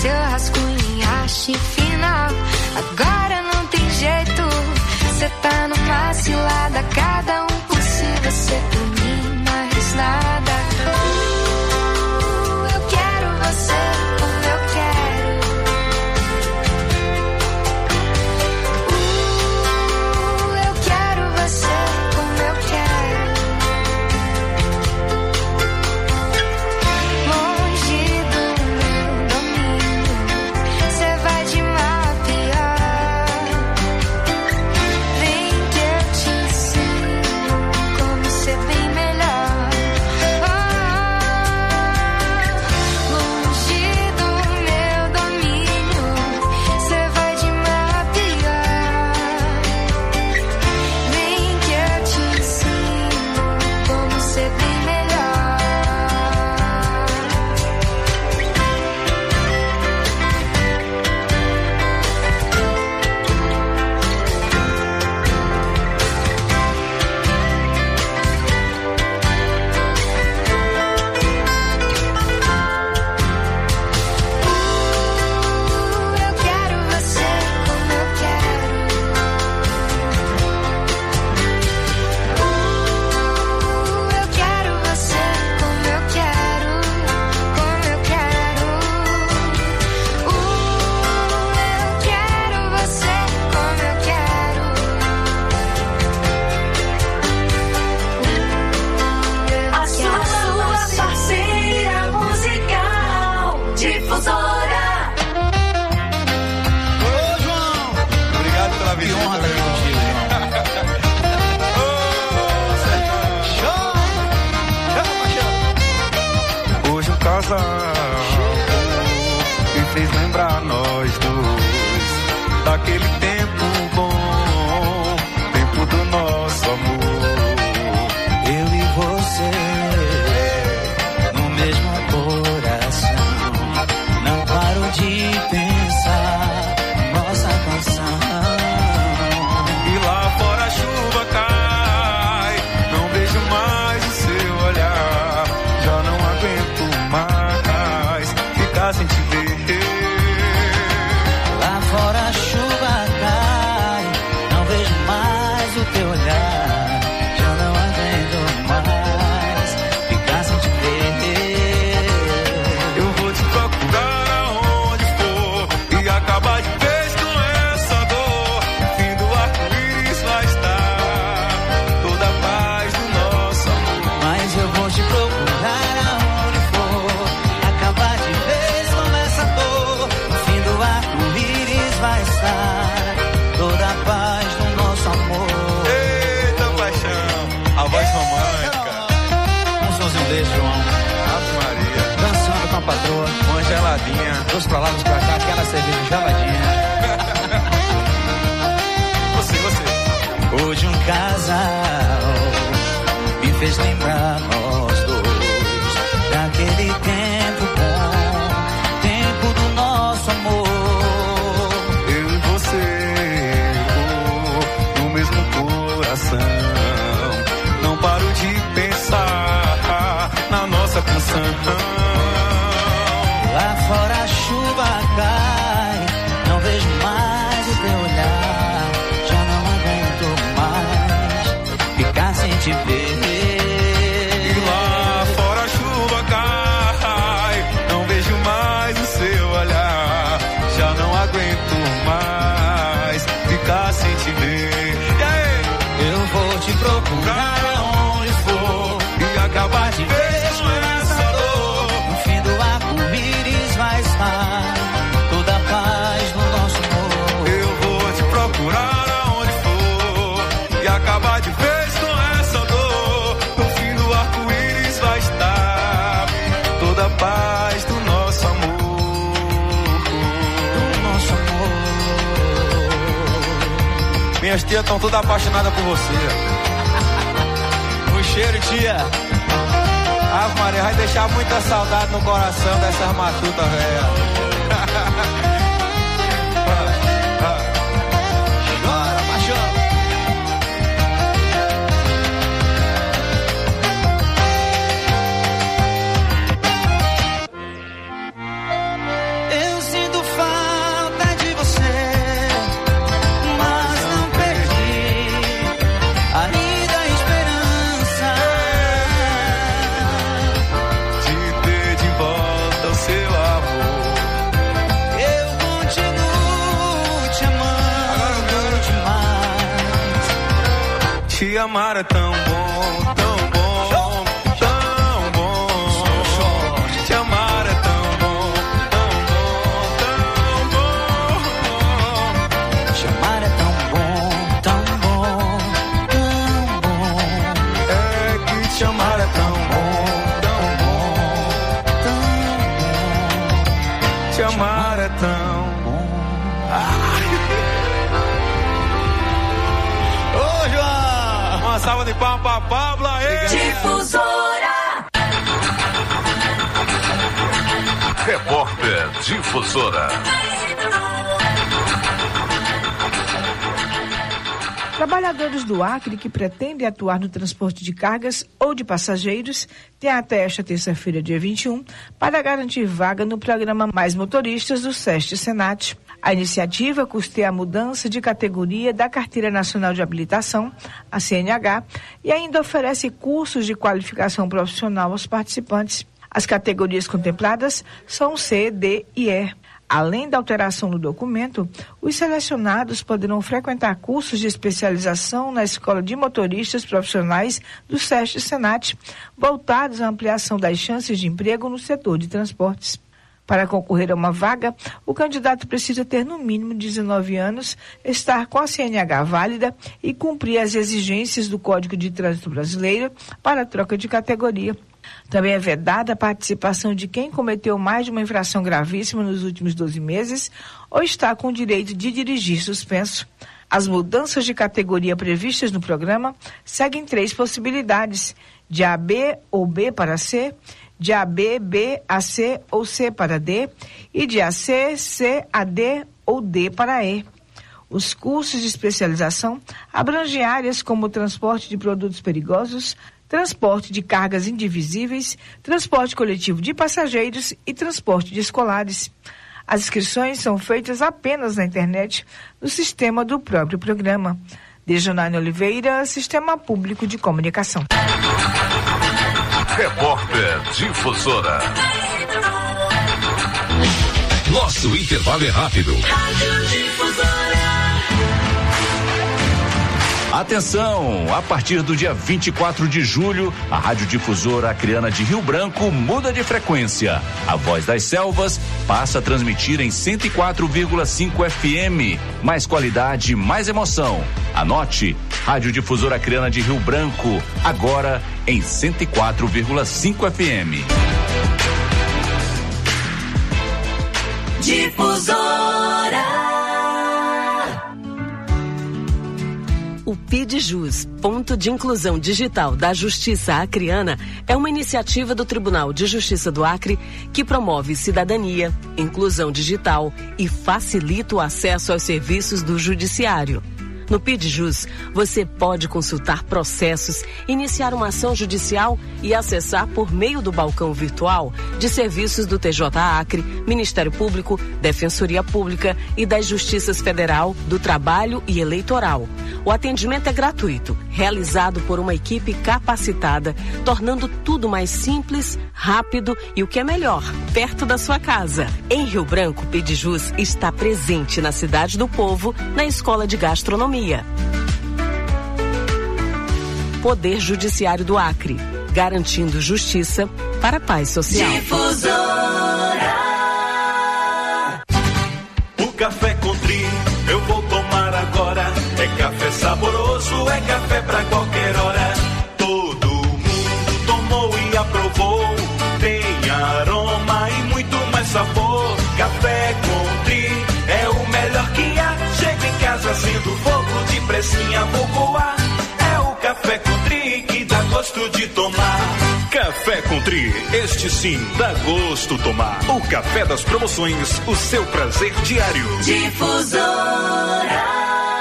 seu rascunho em haste final. Agora não tem jeito, cê tá numa cilada. Cada um por si, você por mim, mais nada. Eu quero você como eu quero. Eu quero você como eu quero. Longe do meu domínio, cê vai de mal a pior. Vem que eu te ensino como ser bem melhor. Longe do meu domínio, cê vai de mal a pior. Vem que eu te ensino como ser bem melhor. Eu quero você como eu quero. Eu quero você como eu quero, como eu quero. Eu quero você como eu quero. A sua parceira musical Difusora. Ô, João! Obrigado pela visita. Que honra estar aqui contigo, João. Hoje o casal me fez lembrar nós dois daquele tempo bom, tempo do nosso amor. Eu e você no mesmo coração, não paro de pensar nossa canção. E lá fora a chuva cai, não vejo mais o seu olhar, já não aguento mais ficar sem te ver. Lá fora a chuva cai, não vejo mais o teu olhar, já não aguento mais ficar sem te ver. Eu vou te procurar aonde for e acabar de vez com essa dor. No fim do arco-íris vai estar toda a paz do nosso amor. Mas eu vou te procurar aonde for, acabar de vez com essa dor. No fim do arco-íris vai estar toda a paz do nosso amor. Eita paixão, a voz romântica. Um somzinho desse, João. Ave Maria. Dançando com a patroa, uma geladinha. Dos pra lá, dos pra cá, aquela cerveja geladinha. Você. Hoje um casal me fez lembrar nós dois daquele tempo bom, tempo do nosso amor. Eu e você, no mesmo coração, não paro de pensar na nossa canção. Lá fora a chuva cai, não vejo mais o teu olhar, já não aguento mais ficar sem te ver. E lá fora a chuva cai, não vejo mais o seu olhar, já não aguento mais ficar sem te ver. E aí? Eu vou te procurar aonde for e acabar de vez com essa dor. No fim do arco-íris vai estar toda a paz do nosso amor. Eu vou te procurar aonde for e acabar de vez com essa dor. No fim do arco-íris vai estar toda a paz do nosso amor. Do nosso amor. Minhas tias estão todas apaixonadas por você. O cheiro, tia. Ave Maria, vai deixar muita saudade no coração dessas matutas, velho. Chora, paixão. Eu sinto te amar é tão bom, tão bom, tão bom. Te amar é tão bom, tão bom, tão bom. Te amar é tão bom, tão bom, tão bom. É que te amar é tão bom, tão bom, tão bom. Te amar é tão bom. Ô, João! Uma salva de palmas pra Pablo aí! Difusora. Repórter Difusora. Trabalhadores do Acre que pretendem atuar no transporte de cargas ou de passageiros têm até esta terça-feira, dia 21, para garantir vaga no programa Mais Motoristas do SEST-Senat. A iniciativa custeia a mudança de categoria da Carteira Nacional de Habilitação, a CNH, e ainda oferece cursos de qualificação profissional aos participantes. As categorias contempladas são C, D e E. Além da alteração no documento, os selecionados poderão frequentar cursos de especialização na Escola de Motoristas Profissionais do SEST-Senat, voltados à ampliação das chances de emprego no setor de transportes. Para concorrer a uma vaga, o candidato precisa ter no mínimo 19 anos, estar com a CNH válida e cumprir as exigências do Código de Trânsito Brasileiro para a troca de categoria. Também é vedada a participação de quem cometeu mais de uma infração gravíssima nos últimos 12 meses ou está com o direito de dirigir suspenso. As mudanças de categoria previstas no programa seguem 3 possibilidades: de AB ou B para C, de AB, B a C ou C para D e de AC, C a D ou D para E. Os cursos de especialização abrangem áreas como transporte de produtos perigosos, transporte de cargas indivisíveis, transporte coletivo de passageiros e transporte de escolares. As inscrições são feitas apenas na internet, no sistema do próprio programa. Dejanane Oliveira, Sistema Público de Comunicação. Repórter Difusora. Nosso intervalo é rápido. Atenção! A partir do dia 24 de julho, a Rádio Difusora Acreana de Rio Branco muda de frequência. A Voz das Selvas passa a transmitir em 104,5 FM. Mais qualidade, mais emoção. Anote, Rádio Difusora Acreana de Rio Branco, agora em 104,5 FM. Difusora. O PIDJUS, Ponto de Inclusão Digital da Justiça Acreana, é uma iniciativa do Tribunal de Justiça do Acre que promove cidadania, inclusão digital e facilita o acesso aos serviços do Judiciário. No PIDJUS, você pode consultar processos, iniciar uma ação judicial e acessar por meio do balcão virtual de serviços do TJ Acre, Ministério Público, Defensoria Pública e das Justiças Federal, do Trabalho e Eleitoral. O atendimento é gratuito, realizado por uma equipe capacitada, tornando tudo mais simples, rápido e, o que é melhor, perto da sua casa. Em Rio Branco, o PIDJUS está presente na Cidade do Povo, na Escola de Gastronomia. Poder Judiciário do Acre, garantindo justiça para a paz social. Difusora. O café Country eu vou tomar agora. É café saboroso, é café pra qualquer hora. Todo mundo tomou e aprovou. Tem aroma e muito mais sabor. Café Country é o melhor que há. Chego em casa sendo fogo de pressinha, vou coar. É o Café Country que dá gosto de tomar. Café Country, este sim dá gosto tomar. O café das promoções, o seu prazer diário. Difusora.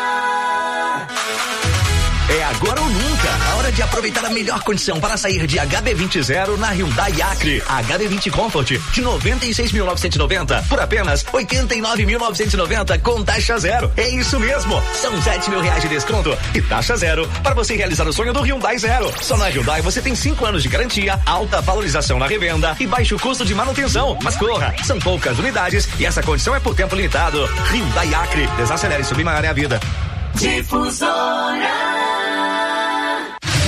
É agora ou nunca, a hora de aproveitar a melhor condição para sair de HB20 Zero na Hyundai Acre. A HB20 Comfort de 96.990 por apenas 89.990 com taxa zero. É isso mesmo, são R$7.000 de desconto e taxa zero para você realizar o sonho do Hyundai Zero. Só na Hyundai você tem 5 anos de garantia, alta valorização na revenda e baixo custo de manutenção. Mas corra, são poucas unidades e essa condição é por tempo limitado. Hyundai Acre, desacelere e submarine a vida. Difusora.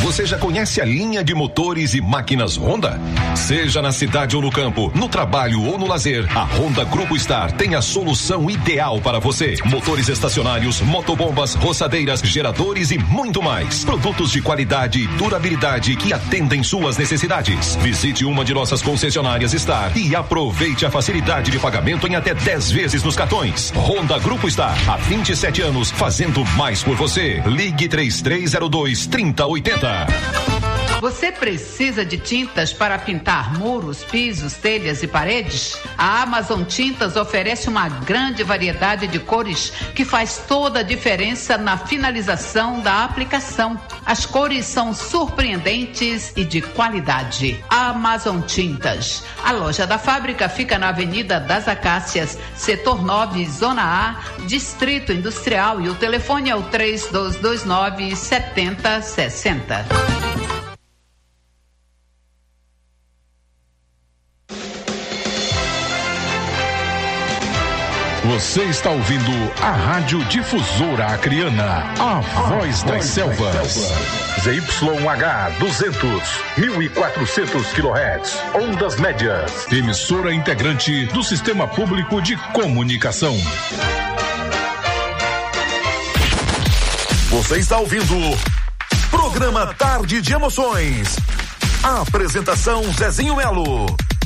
Você já conhece a linha de motores e máquinas Honda? Seja na cidade ou no campo, no trabalho ou no lazer, a Honda Grupo Star tem a solução ideal para você. Motores estacionários, motobombas, roçadeiras, geradores e muito mais. Produtos de qualidade e durabilidade que atendem suas necessidades. Visite uma de nossas concessionárias Star e aproveite a facilidade de pagamento em até 10 vezes nos cartões. Honda Grupo Star, há 27 anos, fazendo mais por você. Ligue 3302-3080. Você precisa de tintas para pintar muros, pisos, telhas e paredes? A Amazon Tintas oferece uma grande variedade de cores que faz toda a diferença na finalização da aplicação. As cores são surpreendentes e de qualidade. Amazon Tintas. A loja da fábrica fica na Avenida das Acácias, Setor 9, Zona A, Distrito Industrial, e o telefone é o 3229-7060. Você está ouvindo a Rádio Difusora Acreana, a voz das selvas. ZYH 200, 1400 kHz, ondas médias. Emissora integrante do Sistema Público de Comunicação. Você está ouvindo Programa Tarde de Emoções. A apresentação Zezinho Melo.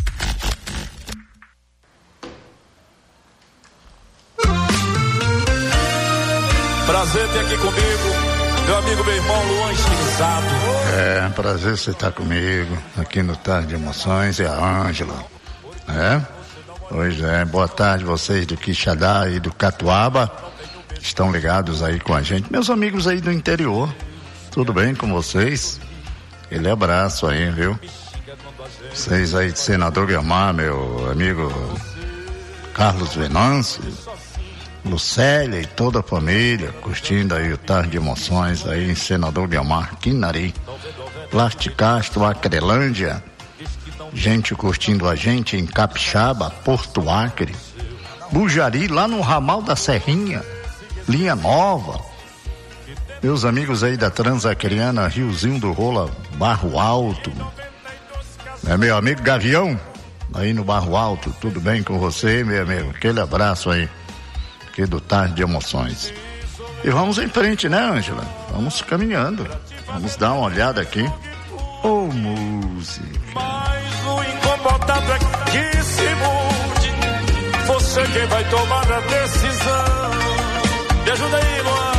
Prazer ter aqui comigo, meu amigo, meu irmão Luan Estilizado. É, prazer você estar comigo aqui no Tarde de Emoções, é a Ângela. Pois é, boa tarde vocês do Quixadá e do Catuaba, estão ligados aí com a gente. Meus amigos aí do interior, tudo bem com vocês? Aquele abraço aí, viu? Vocês aí de Senador Guilmar, meu amigo Carlos Venâncio, Lucélia e toda a família, curtindo aí o Tarde de Emoções aí em Senador Guilmar, Quinari, Plasticastro, Acrelândia, gente curtindo a gente em Capixaba, Porto Acre, Bujari, lá no ramal da Serrinha, Linha Nova, meus amigos aí da Transacriana, Riozinho do Rola, Barro Alto, meu amigo Gavião, aí no Barro Alto, tudo bem com você, meu amigo? Aquele abraço aí, aqui do Tarde de Emoções. E vamos em frente, né, Ângela? Vamos caminhando, vamos dar uma olhada aqui. Ô, música. Mas o incomodado é que se mude, você quem vai tomar a decisão. Me ajuda aí, Luan.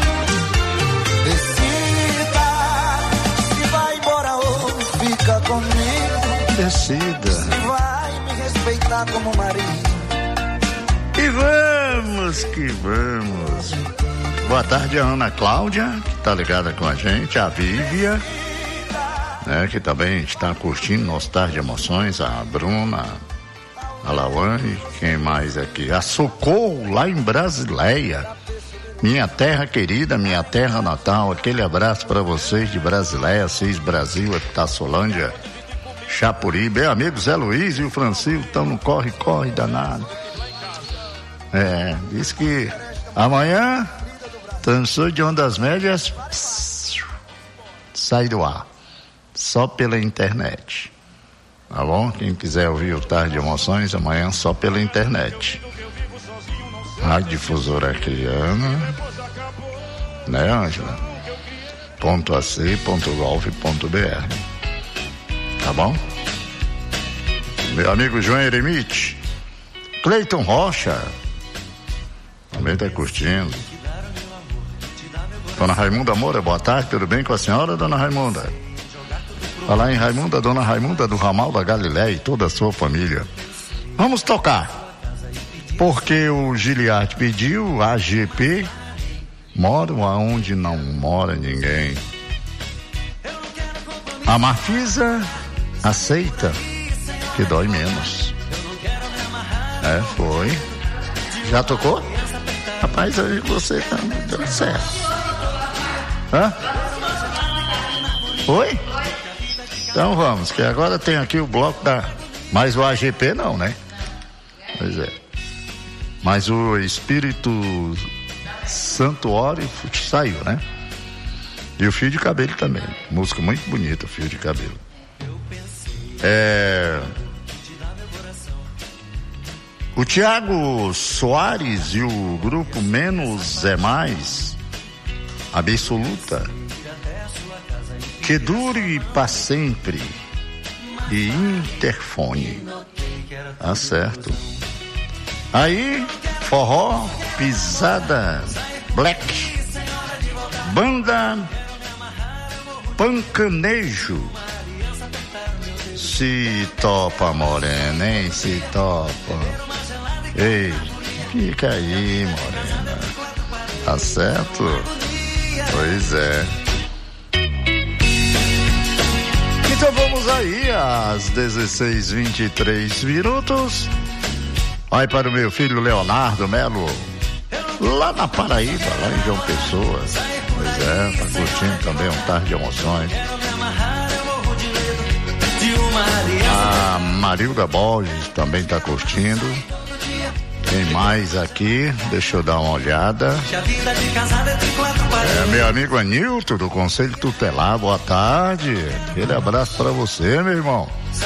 Decida se vai embora ou fica comigo. Decida. Se vai me respeitar como marido. E vamos que vamos. Boa tarde a Ana Cláudia, que tá ligada com a gente, a Vívia, né, que também está curtindo nosso Tarde de Emoções, a Bruna, a Lawane, quem mais aqui? A Socorro, lá em Brasileia, minha terra querida, minha terra natal, aquele abraço para vocês de Brasileia, Cis Brasil, Epitaçolândia, Chapuri, bem amigo Zé Luiz e o Francisco estão no corre-corre danado. Diz que amanhã transmissor de ondas médias sai do ar, só pela internet, tá bom? Quem quiser ouvir o Tarde de Emoções amanhã só pela internet. Rádio Difusora Acreana, né, Ângela? .ac.gov.br, tá bom? Meu amigo João Eremite, Cleiton Rocha também tá curtindo. Dona Raimunda Moura, boa tarde, tudo bem com a senhora, dona Raimunda? Falar em Raimunda, dona Raimunda do Ramal da Galileia e toda a sua família. Vamos tocar, porque o Giliard pediu, a AGP, moram aonde não mora ninguém. A Marfisa aceita, que dói menos. Foi. Já tocou? Rapaz, aí você tá dando certo. Oi? Então vamos, que agora tem aqui o bloco da... Mas o AGP não, né? Pois é. Mas o Espírito Santo Ore saiu, né? E o Fio de Cabelo também. Música muito bonita, Fio de Cabelo. O Tiago Soares e o grupo Menos é Mais, Absoluta, Que Dure pra Sempre e Interfone. Tá certo. Aí, forró, pisada, black, banda Pancanejo. Se topa, morena, hein? Se topa. Ei, fica aí, morena. Tá certo? Pois é. Então vamos aí às 16h23. Vai para o meu filho Leonardo Melo, lá na Paraíba, lá em João Pessoa. Pois é, tá curtindo também um Tarde de Emoções. A Marilda Borges também tá curtindo. Tem mais aqui, deixa eu dar uma olhada. Meu amigo Anilton do Conselho Tutelar, boa tarde. Aquele abraço pra você, meu irmão.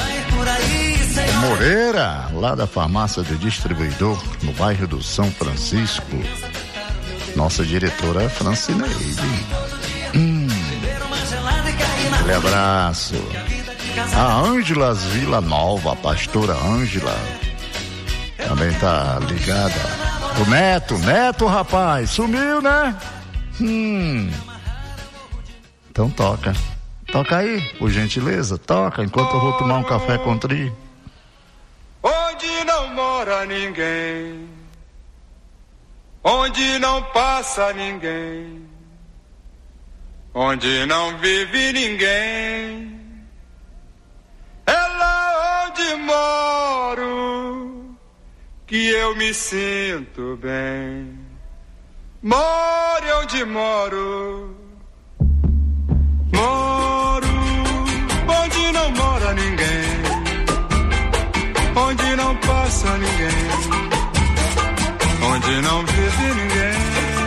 Moreira, lá da farmácia do distribuidor, no bairro do São Francisco. Nossa diretora é Francineide. Aquele abraço. A Ângela Vila Nova, a pastora Ângela, também tá ligada. O Neto, rapaz, sumiu, né? Então toca aí, por gentileza, toca, enquanto eu vou tomar um café com tri. Onde não mora ninguém, onde não passa ninguém, onde não vive ninguém, é lá onde moro que eu me sinto bem. More onde moro, moro onde não mora ninguém, onde não passa ninguém, onde não vive ninguém.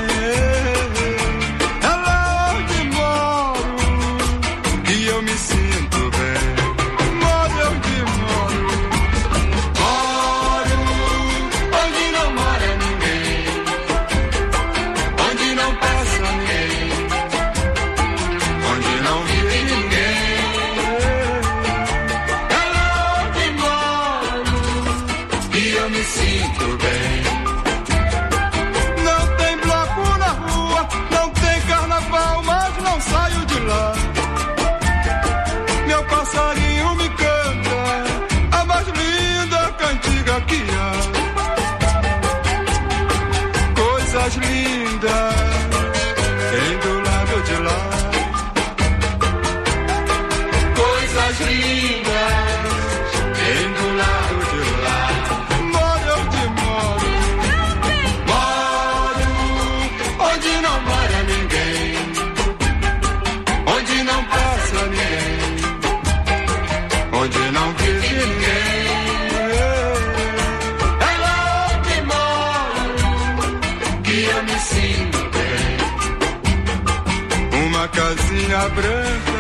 É lá onde moro que eu me sinto bem. More onde moro, moro onde não mora ninguém, onde não passa ninguém, onde não vive ninguém. É lá onde moro que eu me sinto bem. Não tem bloco na rua, não tem carnaval, mas não saio de lá. Meu passarinho me canta a mais linda cantiga que há. Coisas lindas tem do lado de lá. Coisas lindas tem do lado de lá. Moro onde moro, moro onde não mora ninguém, onde não passa ninguém, onde não vive ninguém. É lá onde moro que eu me sinto bem. Uma casinha branca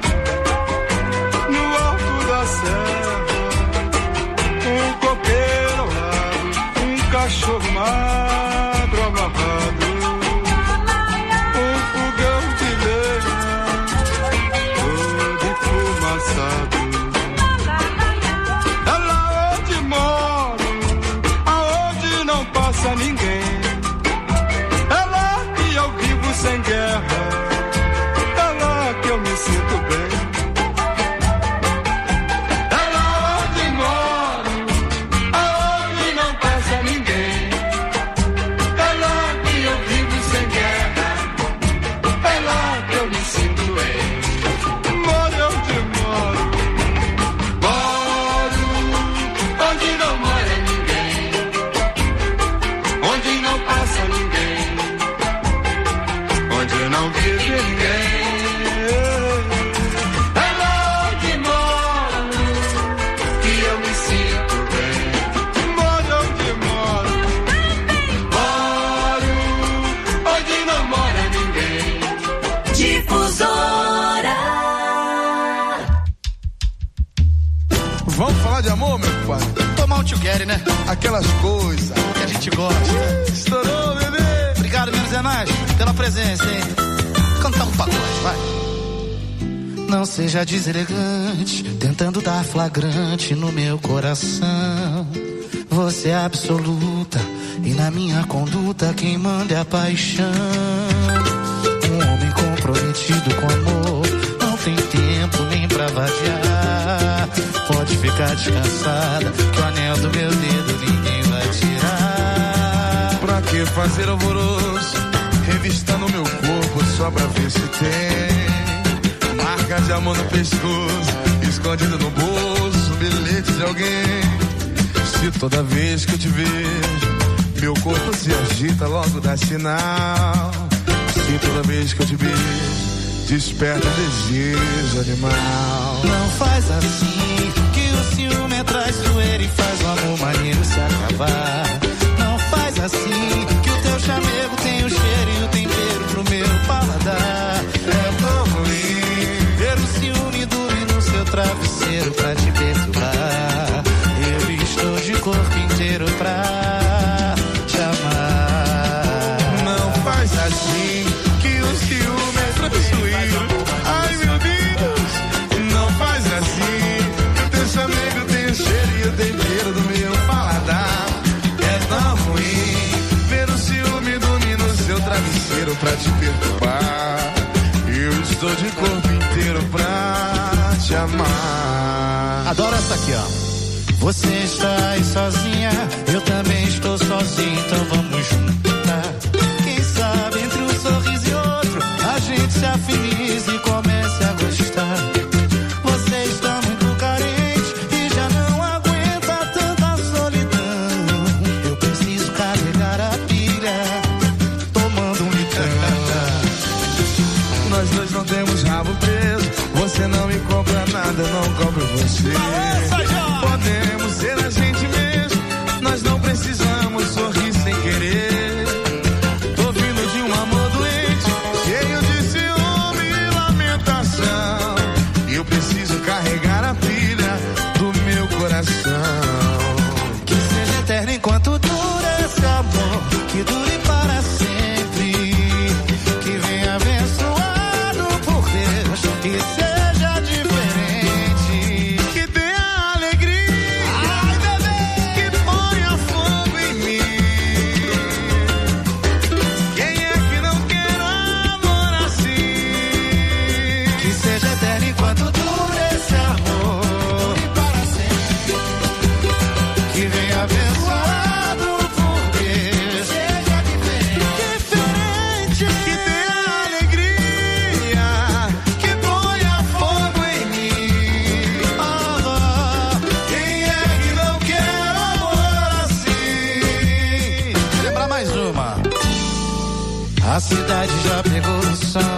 no alto da serra, um coqueiro ao lado, um cachorro magro amarrado, um fogão de lenha todo enfumaçado. É lá onde moro, aonde não passa ninguém. É lá que eu vivo sem guerra, é lá que eu me sinto bem. É lá onde moro, aonde não passa ninguém. É lá que eu vivo sem guerra, é lá que eu me sinto bem. Moro onde moro, moro onde não mora ninguém, onde Spaghetti, né? Aquelas coisas que a gente gosta. Estourou, bebê. Obrigado, menos é mais, pela presença, hein? Cantar um pagode, vai. Não seja deselegante, tentando dar flagrante no meu coração. Você é absoluta e na minha conduta quem manda é a paixão. Um homem comprometido com amor não tem tempo nem pra vadiar. Pode ficar descansada que o anel do meu dedo ninguém vai tirar. Pra que fazer alvoroço, revistando meu corpo só pra ver se tem marca de amor no pescoço, escondido no bolso, bilhete de alguém. Se toda vez que eu te vejo, meu corpo se agita, logo dá sinal. Se toda vez que eu te beijo, desperta um desejo animal. Não faz assim, que o ciúme é traiçoeiro e faz o amor maneiro se acabar. Não faz assim, que o teu chamego tem o cheiro e o tempero pro meu paladar. É tão ruim ver o ciúme dormir no seu travesseiro pra te perturbar. Eu estou de corpo inteiro pra te amar. Não faz assim, que o ciúme é traiçoeiro. Ai meu Deus, não faz assim, que o teu chamego tem o cheiro e o tempero do meu paladar. É tão ruim ver o ciúme dormir no seu travesseiro pra te perturbar. Eu estou de corpo inteiro pra te amar. Adoro essa aqui, ó. Você está aí sozinha, eu também estou sozinho, então vamos juntar. Quem sabe entre um sorriso e outro, a gente se afinize e comece a gostar. Você está muito carente e já não aguenta tanta solidão. Eu preciso carregar a pilha, tomando um litão. Nós dois não temos rabo preso, você não me compra nada, eu não compro você. Podemos ser a gente mesmo, nós não precisamos sorrir sem querer. Tô vindo de um amor doente, cheio de ciúme e lamentação. Eu preciso carregar a pilha do meu coração. Que seja eterno enquanto dura esse amor, que dure para sempre. Que venha abençoado por Deus, que seja diferente. Que dê alegria. A cidade já pegou no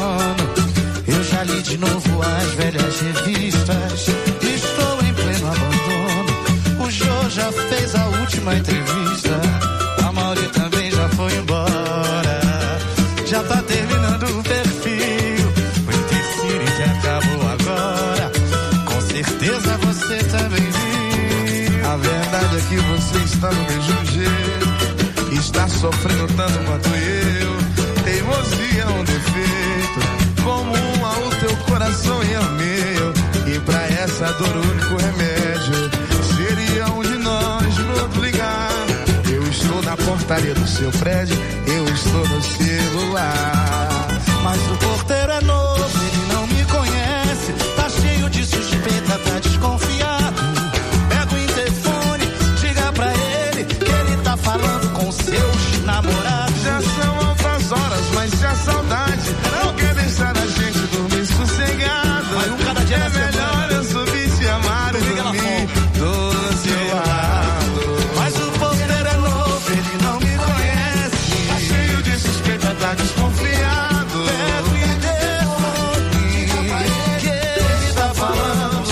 sono, eu já li de novo as velhas revistas. Estou em pleno abandono, o Jô já fez a última entrevista. A Mauri também já foi embora, já tá terminando o perfil. O Intercity que acabou agora, com certeza você também viu. A verdade é que você está no mesmo jeito, está sofrendo tanto quanto eu. Teimosia é um defeito, como o teu coração e o meu. E pra essa dor o único remédio seria um de nós no outro ligar. Eu estou na portaria do seu prédio, eu estou no celular. Mas o porteiro é novo, ele não me conhece, tá cheio de suspeita, tá desconfiado. Pega o interfone, diga pra ele que ele tá falando com seus namorados. Já são altas horas, mas se a saudade não quer deixar a gente dormir sossegado. É melhor eu subir, te amar e dormir do seu lado. Mas o porteiro é novo, ele não me conhece, tá cheio de suspeita, tá desconfiado. Pega o interfone, que ele tá falando.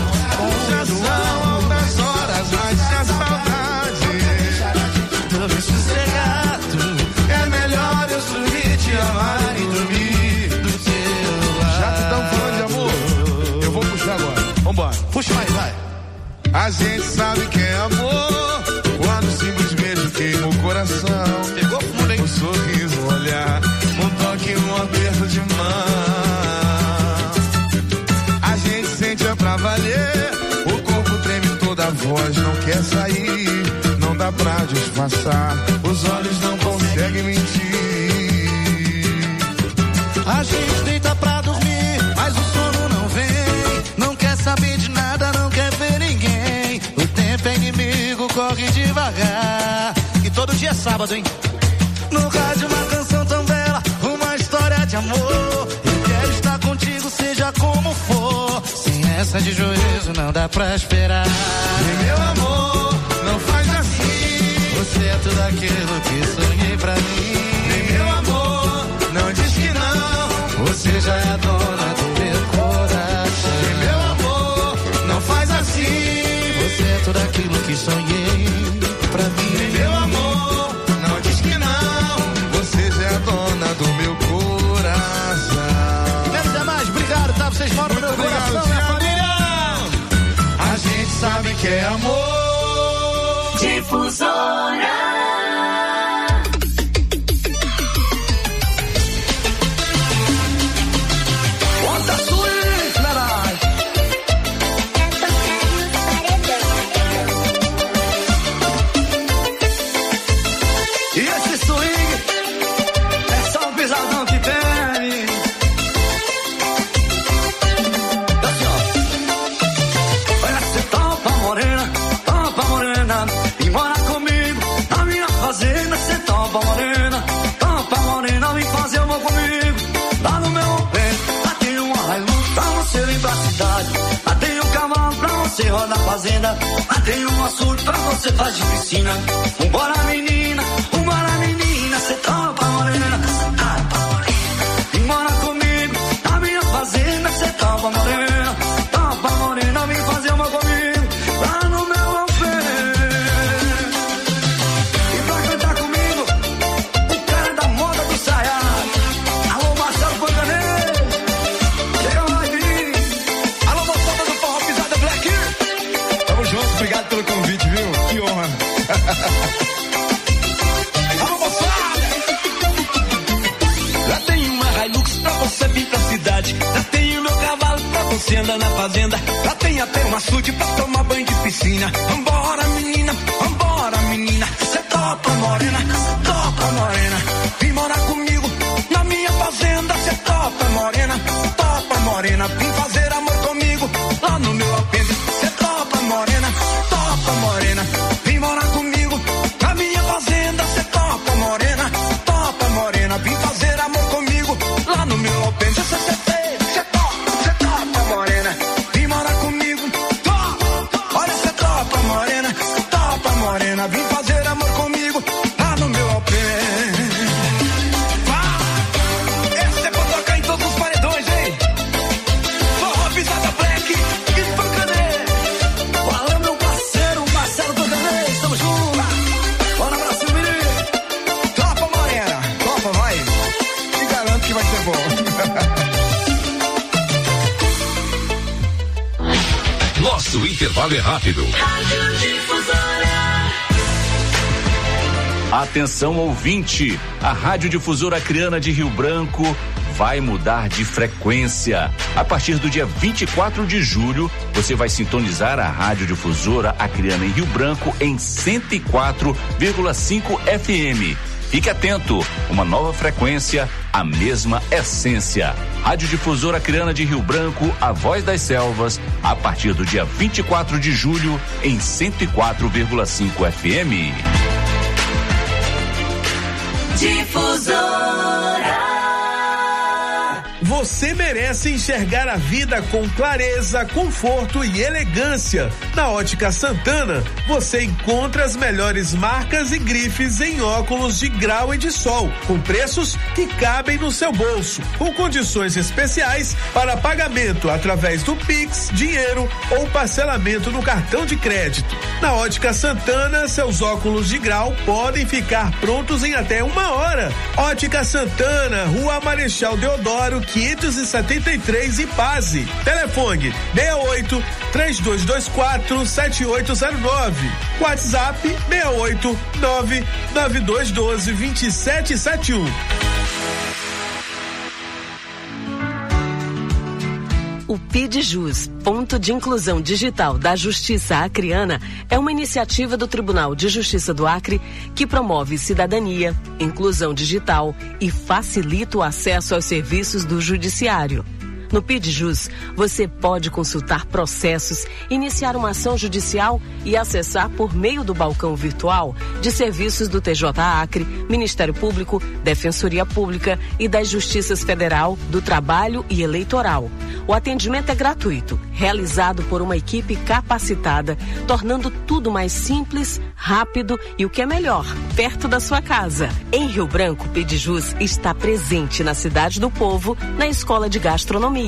Já são altas horas, mas se a saudade dormir sossegado, é melhor eu subir, te amar e dormir do teu lado. Já que estão falando de amor, eu vou puxar agora. Vambora. Puxa mais, vai. A gente sabe que é amor, coração. Pegou fundo, hein? Um sorriso, um olhar, um toque, um aperto de mão. A gente sente é pra valer. O corpo treme toda, a voz não quer sair. Não dá pra disfarçar, os olhos não conseguem mentir. A gente deita pra dormir, mas o sono não vem. Não quer saber de nada, não quer ver ninguém. O tempo é inimigo, corre devagar. E todo dia é sábado, hein? No rádio uma canção tão bela, uma história de amor. Eu quero estar contigo, seja como for. Sem essa de juízo não dá pra esperar. E meu amor, não faz assim. Você é tudo aquilo que sonhei pra mim. E meu amor, não diz que não. Você já é a dona do meu coração. E meu amor, não faz assim. Você é tudo aquilo que sonhei pra mim. E meu amor, não diz que não. Você já é a dona do meu coração. Quero dizer mais, obrigado, tá? Vocês moram no meu coração, minha família. A gente sabe que é amor. Difusora. Roda na fazenda, lá tem um açude pra você fazer piscina. Vambora menina, cê topa morena. Vem morar comigo, na minha fazenda, cê topa morena. Topa morena, vem fazer uma comigo, lá no meu alpê. E pra cantar comigo, o cara da moda do Saia. Alô Marcelo Panganeiro, chega mais mim. Alô moçada do forró pisada black. Tamo junto, obrigado pelo convite, viu? Que honra. Alô, moçada! Lá tem uma Hilux pra você vir pra cidade. Lá tem o meu cavalo pra você andar na fazenda. Lá tem até um açude pra tomar banho de piscina. Vambora, menina, cê topa morena, topa morena. Vem morar comigo na minha fazenda, cê topa morena. Vem fazer amor comigo lá no meu apêndice. Cê topa morena. Vem morar comigo na minha fazenda, cê topa morena. Vem fazer amor comigo lá no meu apêndice. Cê topa morena. Vem morar comigo, olha, cê topa morena. Vem fazer amor comigo lá no meu apêndice. Essa é pra tocar em todos os paredões, hein? Forró pisada black e pancaneiro. Valeu, meu parceiro Marcelo Pancaneiro, estamos juntos. Bora Brasil, menino. Topa morena, Topa, vai. Te garanto que vai ser bom. Nosso intervalo é rápido. Atenção ouvinte, a Rádio Difusora Acreana de Rio Branco vai mudar de frequência. A partir do dia 24 de julho, você vai sintonizar a Rádio Difusora Acreana em Rio Branco em 104,5 FM. Fique atento, uma nova frequência, a mesma essência. Rádio Difusora Acreana de Rio Branco, a voz das selvas, a partir do dia 24 de julho em 104,5 FM. Difusora. Você merece enxergar a vida com clareza, conforto e elegância. Na Ótica Santana, você encontra as melhores marcas e grifes em óculos de grau e de sol, com preços que cabem no seu bolso, com condições especiais para pagamento através do Pix, dinheiro ou parcelamento no cartão de crédito. Na Ótica Santana, seus óculos de grau podem ficar prontos em até 1 hora. Ótica Santana, Rua Marechal Deodoro, 570 93 e Paz. Telefone 68-3224-7809. WhatsApp 689-9212-2771. O PIDJUS, Ponto de Inclusão Digital da Justiça Acreana, é uma iniciativa do Tribunal de Justiça do Acre que promove cidadania, inclusão digital e facilita o acesso aos serviços do Judiciário. No PIDJUS, você pode consultar processos, iniciar uma ação judicial e acessar por meio do balcão virtual de serviços do TJ Acre, Ministério Público, Defensoria Pública e das Justiças Federal, do Trabalho e Eleitoral. O atendimento é gratuito, realizado por uma equipe capacitada, tornando tudo mais simples, rápido e, o que é melhor, perto da sua casa. Em Rio Branco, o PIDJUS está presente na Cidade do Povo, na Escola de Gastronomia.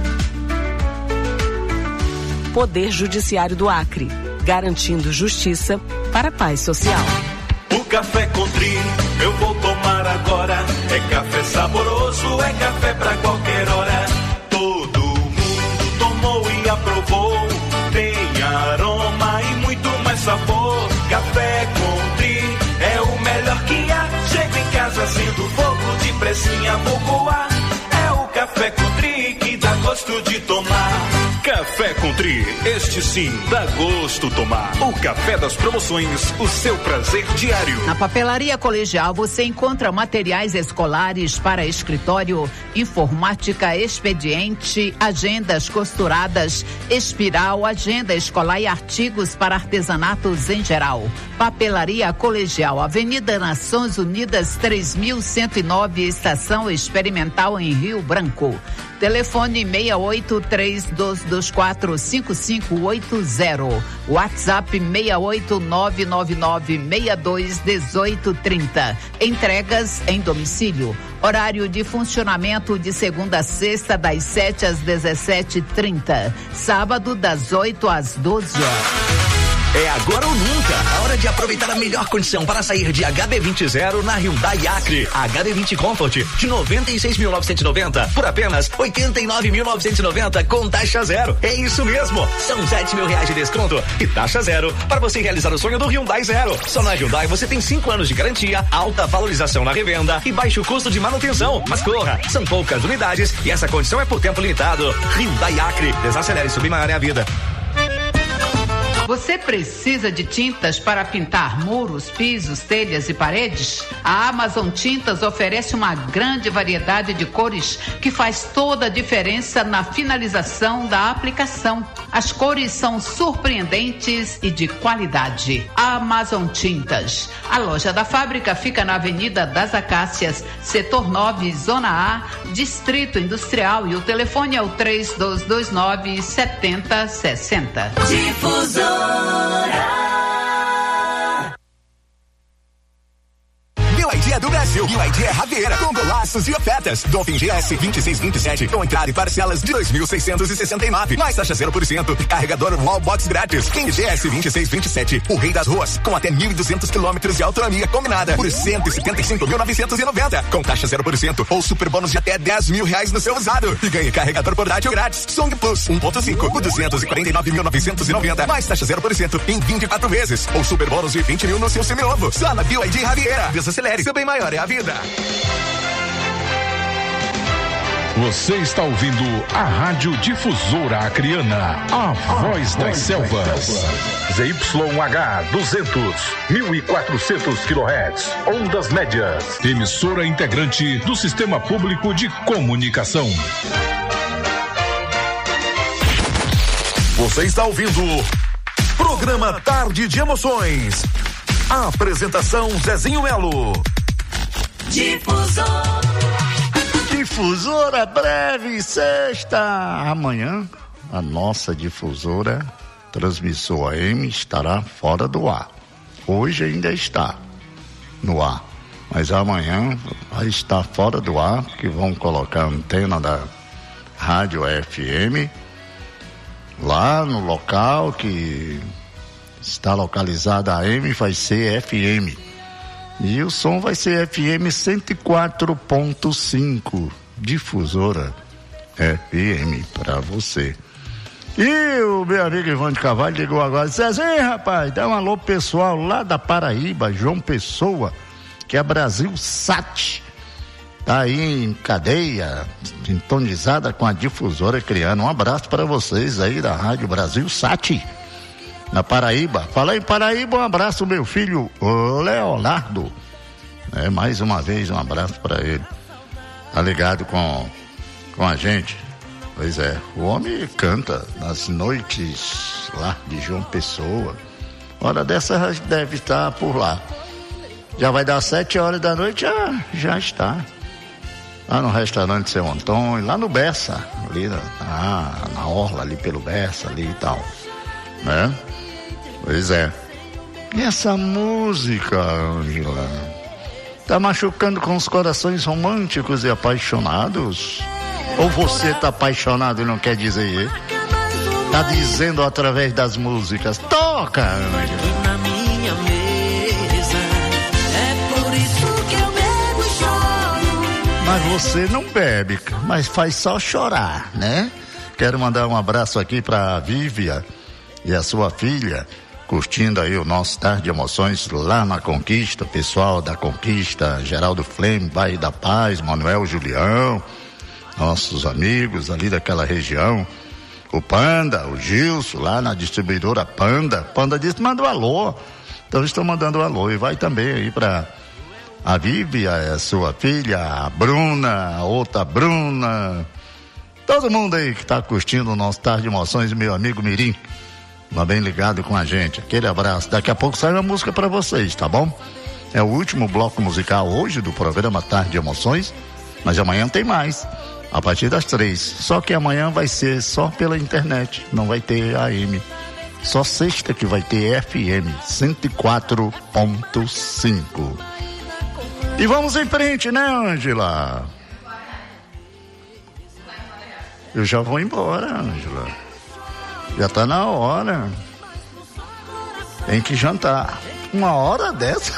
Poder Judiciário do Acre, garantindo justiça para a paz social. O café Country eu vou tomar agora. É café saboroso, é café pra qualquer hora. Todo mundo tomou e aprovou. Tem aroma e muito mais sabor. Café Country é o melhor que há. Chego em casa, acendo fogo de pressinha, vou coar. É o café Country que dá gosto de tomar. Café Country, este sim dá gosto tomar. O café das promoções, o seu prazer diário. Na Papelaria Colegial você encontra materiais escolares para escritório, informática, expediente, agendas costuradas, espiral, agenda escolar e artigos para artesanatos em geral. Papelaria Colegial, Avenida Nações Unidas 3109, Estação Experimental em Rio Branco. Telefone 68-3224-5580. WhatsApp 68999621830. Entregas em domicílio. Horário de funcionamento de segunda a sexta, das 7 às 17h30. Sábado, das 8 às 12 horas. É agora ou nunca, a hora de aproveitar a melhor condição para sair de HB20 Zero na Hyundai Acre. HB20 Comfort de 96.990 por apenas 89.990 com taxa zero. É isso mesmo, são R$7.000 de desconto e taxa zero para você realizar o sonho do Hyundai Zero. Só na Hyundai você tem 5 anos de garantia, alta valorização na revenda e baixo custo de manutenção. Mas corra, são poucas unidades e essa condição é por tempo limitado. Hyundai Acre, desacelere e submarine a vida. Você precisa de tintas para pintar muros, pisos, telhas e paredes? A Amazon Tintas oferece uma grande variedade de cores que faz toda a diferença na finalização da aplicação. As cores são surpreendentes e de qualidade. Amazon Tintas. A loja da fábrica fica na Avenida das Acácias, Setor 9, Zona A, Distrito Industrial, e o telefone é o 3229-7060. Difusora. BYD é do Brasil. BYD é Raveira, com golaços e ofertas. Dolphin GS 2627 com entrada e parcelas de 2.669. Mais taxa 0% e carregador Wallbox grátis. King GS 2627, o rei das ruas, com até 1.200 quilômetros de autonomia combinada por 175.990. Com taxa 0% ou super bônus de até R$10.000 no seu usado. E ganhe carregador portátil grátis. Song Plus 1.5 por 249.990. Mais taxa 0% em 24 vezes. Ou super bônus de 20.000 no seu seminovo. Só na BYD Raveira. Desacelere, seu bem maior é a vida. Você está ouvindo a Rádio Difusora Acreana, a voz das selvas. ZYH 200, 1400 kHz, ondas médias. Emissora integrante do Sistema Público de Comunicação. Você está ouvindo programa Tarde de Emoções. A apresentação Zezinho Melo. Difusora breve, sexta. Amanhã, a nossa difusora transmissora AM estará fora do ar. Hoje ainda está no ar, mas amanhã vai estar fora do ar, porque vão colocar a antena da Rádio FM lá no local que está localizada. A AM vai ser FM e o som vai ser FM 104.5. Difusora FM pra você. E o meu amigo Ivan de Carvalho ligou agora e disse assim, rapaz, dá um alô pessoal lá da Paraíba, João Pessoa, que é Brasil Sat. Tá aí em cadeia, sintonizada com a difusora Acreana. Um abraço para vocês aí da Rádio Brasil Sat, na Paraíba. Fala em Paraíba, um abraço meu filho Leonardo. Mais uma vez, um abraço para ele. Tá ligado com a gente? Pois é, o homem canta nas noites lá de João Pessoa. Hora dessa deve estar por lá. Já vai dar 7 horas da noite, já está. Lá no restaurante Seu Antônio, lá no Bessa, ali na orla, ali pelo Bessa, ali e tal. Né? Pois é. E essa música, Ângela, tá machucando com os corações românticos e apaixonados? Ou você tá apaixonado e não quer dizer? Tá dizendo através das músicas. Toca, Ângela. Na minha mesa, é por isso que eu bebo e choro. Mas você não bebe, mas faz só chorar, né? Quero mandar um abraço aqui pra Vívia e a sua filha, curtindo aí o nosso Tarde de Emoções lá na Conquista, pessoal da Conquista, Geraldo Flame, Bairro da Paz, Manuel Julião, nossos amigos ali daquela região, o Panda, o Gilson, lá na distribuidora Panda. Panda disse, manda um alô. Então estou mandando um alô. E vai também aí para a Vívia, a sua filha, a Bruna, a outra Bruna, todo mundo aí que está curtindo o nosso Tarde de Emoções, meu amigo Mirim, tá bem ligado com a gente. Aquele abraço. Daqui a pouco sai uma música para vocês, tá bom? É o último bloco musical hoje do programa Tarde de Emoções, mas amanhã tem mais. A partir das 3. Só que amanhã vai ser só pela internet. Não vai ter AM. Só sexta que vai ter FM 104.5. E vamos em frente, né, Ângela? Eu já vou embora, Ângela. Já tá na hora. Tem que jantar. 1 hora dessa?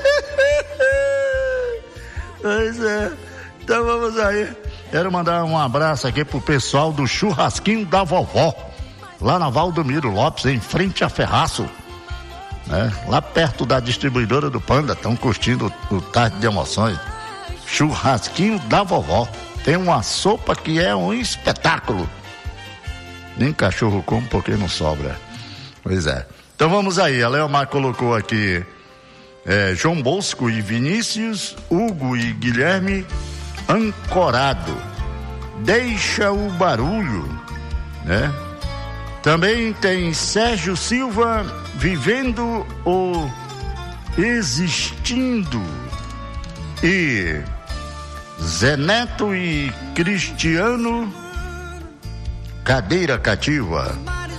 Pois é. Então vamos aí. Quero mandar um abraço aqui pro pessoal do Churrasquinho da Vovó, lá na Valdomiro Lopes, em frente a Ferraço, né? Lá perto da distribuidora do Panda, estão curtindo o Tarde de Emoções. Churrasquinho da Vovó. Tem uma sopa que é um espetáculo. Nem cachorro come porque não sobra. Pois é. Então vamos aí, a Leomar colocou aqui João Bosco e Vinícius, Hugo e Guilherme, Ancorado, Deixa o Barulho, né? Também tem Sérgio Silva, Vivendo o Existindo, e Zé Neto e Cristiano, Cadeira Cativa.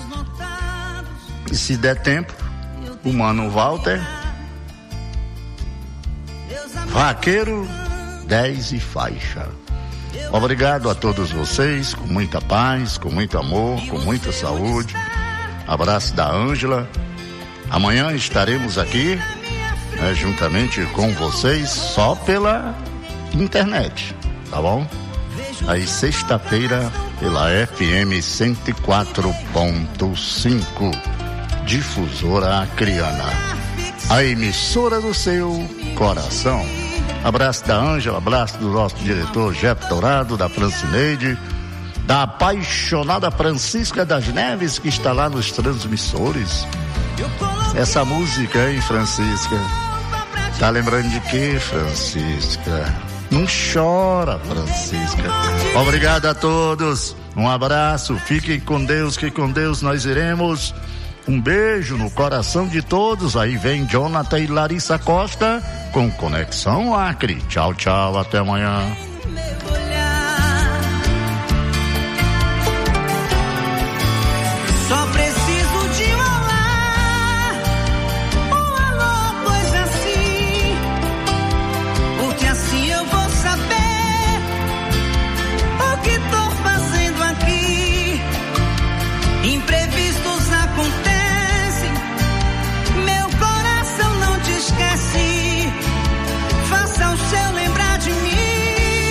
E se der tempo, o Mano Walter, Vaqueiro 10 e faixa. Obrigado a todos vocês, com muita paz, com muito amor, com muita saúde. Abraço da Ângela. Amanhã estaremos aqui, né, juntamente com vocês, só pela internet, tá bom? Aí sexta-feira pela FM 104.5, Difusora Acreana, a emissora do seu coração. Abraço da Ângela, abraço do nosso diretor Jeff Dourado, da Francineide, da apaixonada Francisca das Neves, que está lá nos transmissores. Essa música, hein, Francisca? Tá lembrando de quê, Francisca? Não chora, Francisca. Obrigado a todos, um abraço, fiquem com Deus, que com Deus nós iremos. Um beijo no coração de todos. Aí vem Jonathan e Larissa Costa com Conexão Acre. Tchau, tchau, até amanhã. Só preciso de um alô, pois assim, porque assim eu vou saber o que tô fazendo aqui. Imprevistos acontecem, meu coração não te esquece. Faça o seu lembrar de mim.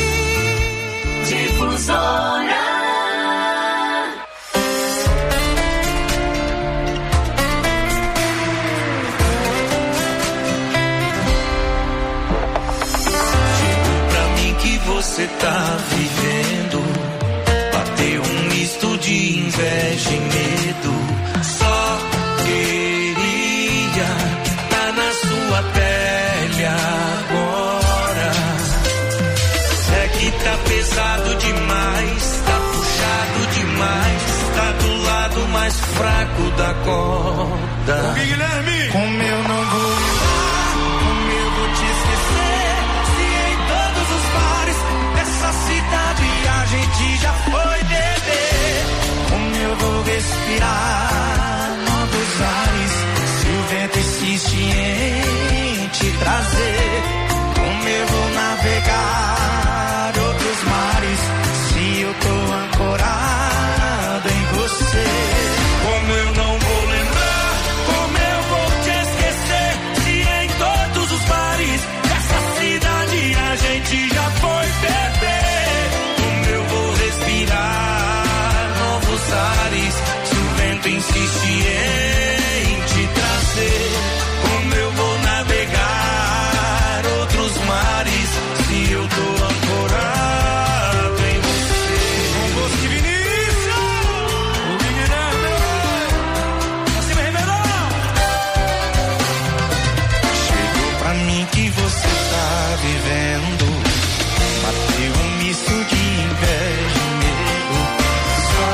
você tá vivendo. Bateu um misto de inveja e medo. Só queria tá na sua pele agora. É que tá pesado demais, tá puxado demais, tá do lado mais fraco da corda. Guilherme! Como eu não vou lembrar, como eu vou te esquecer, se em todos os bares dessa cidade a gente já foi beber. Como eu vou respirar novos ares, se o vento insiste em te trazer. Como eu vou navegar outros mares, se eu tô ancorado em você. Como eu não vou lembrar, como eu vou te esquecer, se em todos os bares dessa cidade a gente já foi beber. Como eu vou respirar novos ares, se o vento insiste em te trazer. Como eu vou navegar outros mares, se eu tô ancorado em você. Com você, Vinícius, o Guilherme, você me revelou. Chegou pra mim que você tá vivendo. Bateu um misto de inveja e medo. Só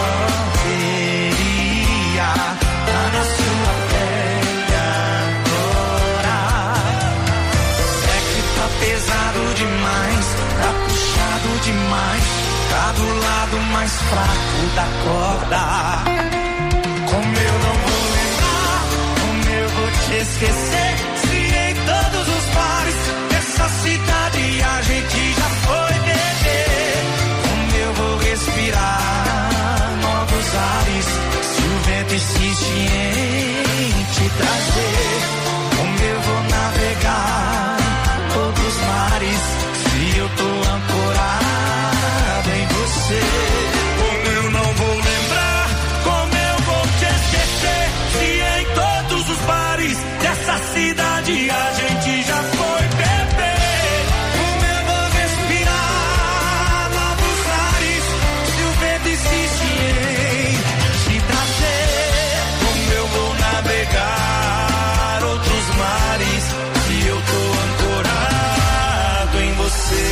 queria tá na sua pele agora. É que tá pesado demais, tá puxado demais, tá do lado mais fraco da corda. Como eu não vou lembrar, como eu vou te esquecer, se em todos os bares dessa cidade a gente já foi beber. Como eu vou respirar novos ares, se o vento insiste em te trazer. Como eu vou navegar outros mares, se eu tô ancorado em você. Como eu não vou lembrar, como eu vou te esquecer, se em todos os bares dessa cidade a gente já foi beber. Como eu vou respirar novos ares, se o vento insiste em te trazer. Como eu vou navegar outros mares, se eu tô ancorado em você.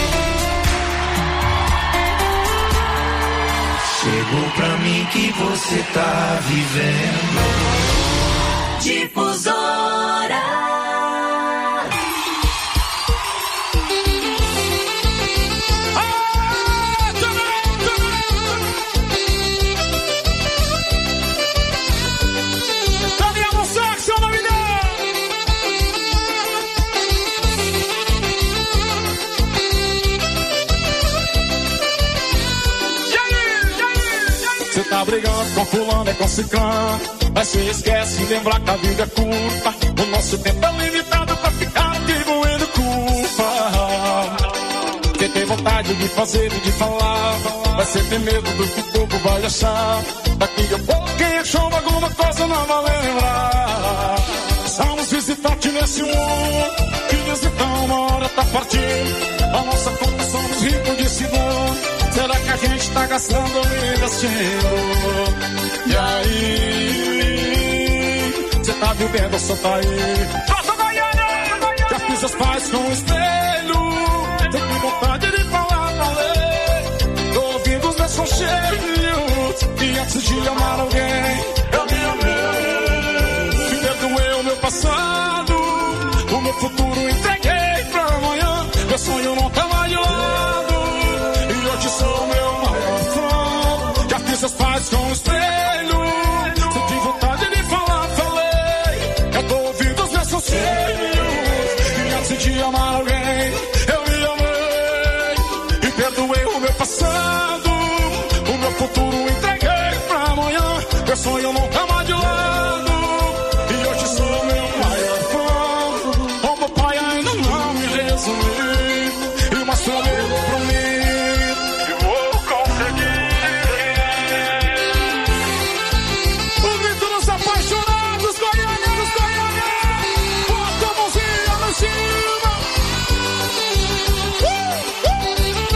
Chegou pra mim que você tá vivendo. Difusora. Cadê a moça que seu nome dela? Cê tá brigando com fulano e com ciclano, mas cê esquece de lembrar que a vida é curta. O nosso tempo é limitado pra ficar atribuindo culpa. Quem tem vontade de fazer e de falar, vai ser ter medo do que o povo vai achar. Daqui a pouco quem achou alguma coisa não vai lembrar. Somos visitantes nesse mundo, que visitão uma hora tá partindo. A nossa conta somos ricos de segundo. Será que a gente tá gastando ou investindo? E aí, cê tá vivendo ou só tá aí? Já fiz seus pais com o espelho, tem que vontade de falar, falei. Tô ouvindo os meus conselhos, e antes de amar alguém, eu me amei. Me perdoei o meu passado, o meu futuro entreguei pra amanhã. Meu sonho não tá mais de lado, e hoje sou meu maior fã. Já fiz seus pais com o espelho, senti vontade de falar, falei. Eu tô ouvindo os meus conselhos, e antes de amar alguém, eu me amei. E perdoei o meu passado, o meu futuro entreguei pra amanhã. Meu sonho não tá mais de lado, e hoje sou meu maior fã. O meu pai ainda não me resumiu, e mostrou amigo pra mim. Eu vou conseguir. O grito dos apaixonados, goianos, bota a mãozinha no cima.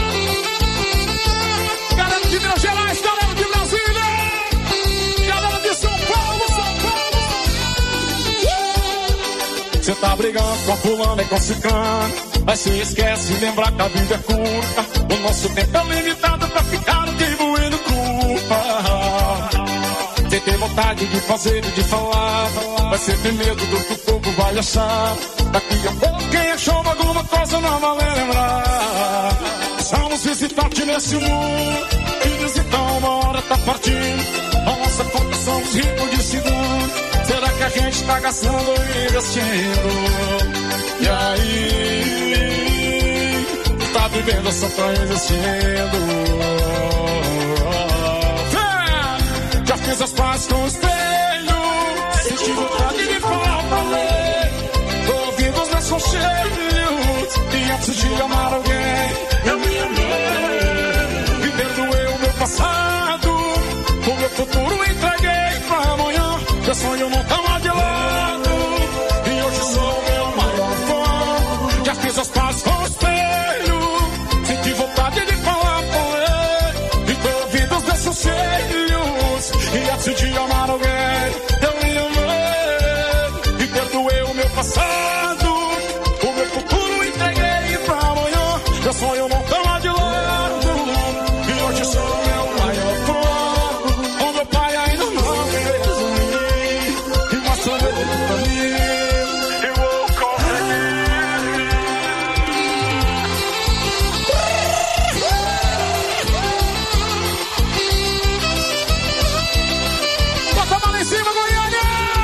brigando com fulano e com ciclano. Mas se esquece de lembrar que a vida é curta. O nosso tempo é limitado pra ficar atribuindo culpa. Quem tem vontade de fazer e de falar vai sempre medo do que o povo vai achar. Daqui a pouco quem achou alguma coisa não vai lembrar. Somos visitantes nesse mundo e visitar uma hora tá partindo. A nossa conta somos ricos de segundo. Será que a gente tá gastando e investindo? E aí, tá vivendo só tá existindo? Já fiz as pazes com o espelho, senti vontade de falar pra ler. Tô ouvindo os meus conselhos e antes de amar alguém, eu me amei. Me perdoei o meu passado, o meu futuro entreguei pra amanhã. Meu sonho não tá mais de lado e hoje sou o meu maior fã. Já fiz as pazes com o espelho, senti vontade de falar pra ler. E tô ouvindo os meus conselhos e antes de amar alguém, eu me amei. Me perdoei o meu passado, o meu futuro entreguei pra amanhã. Meu sonho não tá mais de lado e hoje sou o meu maior fã. O meu pai ainda não fez em mim e mostrou ele pra mim. Eu vou conseguir. Bota a mão lá em cima, Goiânia!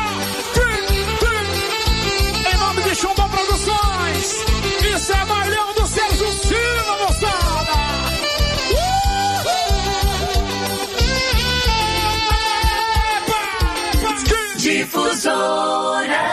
Em nome de Chumbão Produções, isso é Malhão do Sérgio Silva, moçada! Difusora.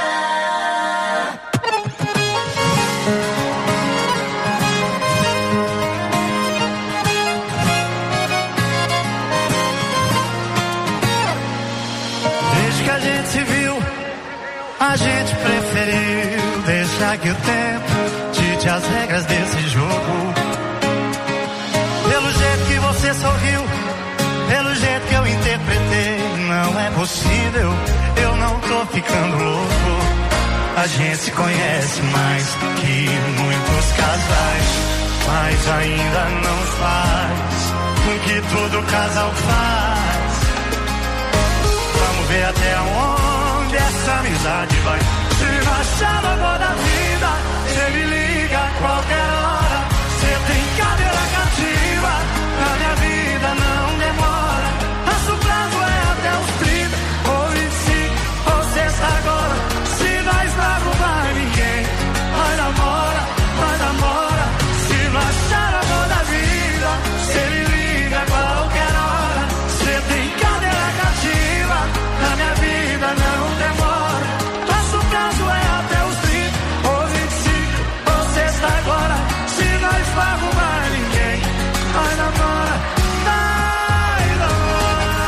Desde que a gente se viu, a gente preferiu deixar que o tempo dite as regras desse jogo. Pelo jeito que você sorriu, pelo jeito que eu interpretei, não é possível, eu não tô ficando louco. A gente se conhece mais que muitos casais, mas ainda não faz o que todo casal faz. Vamos ver até onde essa amizade vai. Se achar amor da vida, você me liga a qualquer hora. Você tem cadeira cativa, na minha vida não demora. Nosso prazo é até os 30 ou 25 ou sexta agora. Se nós não arrumar ninguém, vai namora, vai namora. Se não achar amor da vida, você me liga a qualquer hora. Você tem cadeira cativa, na minha vida não demora. Nosso prazo é até os 30 ou 25 ou sexta agora. Se nós não arrumar ninguém, vai namora, vai namora.